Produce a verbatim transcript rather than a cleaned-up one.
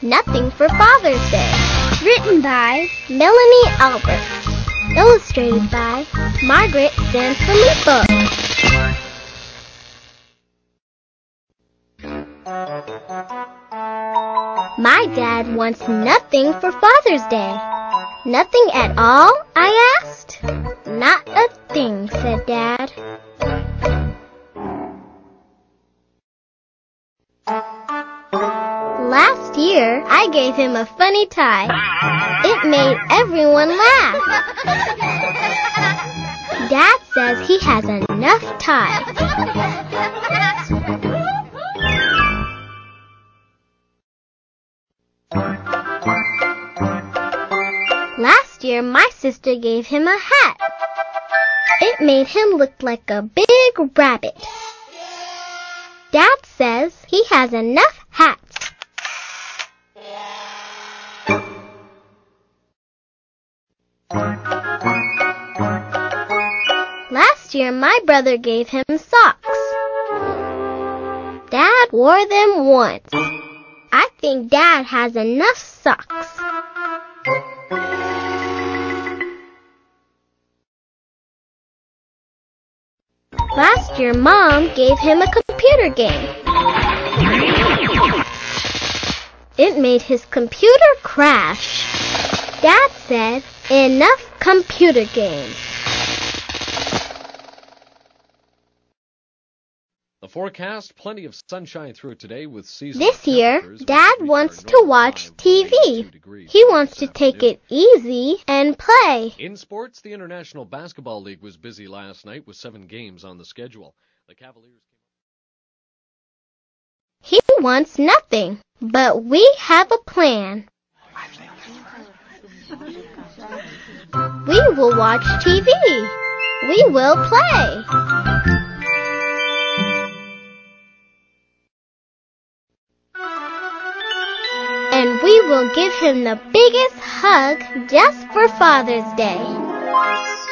Nothing for Father's Day. Written by Melanie Alberts. Illustrated by Margaret Sanfilippo. My dad wants nothing for Father's Day. Nothing at all? I asked. Not a thing, said Dad. Last year, I gave him a funny tie. It made everyone laugh. Dad says he has enough ties. Last year, my sister gave him a hat. It made him look like a big rabbit. Dad says he has enough hats. Last year, my brother gave him socks. Dad wore them once. I think Dad has enough socks. Last year, Mom gave him a computer game. It made his computer crash. Dad said, enough computer games. The forecast, plenty of sunshine through today with seasonal This year, Dad wants to watch T V. He wants to take it easy and play. In sports, the International Basketball League was busy last night with seven games on the schedule. The Cavaliers. He wants nothing, but we have a plan. We will watch T V. We will play. And we will give him the biggest hug just for Father's Day.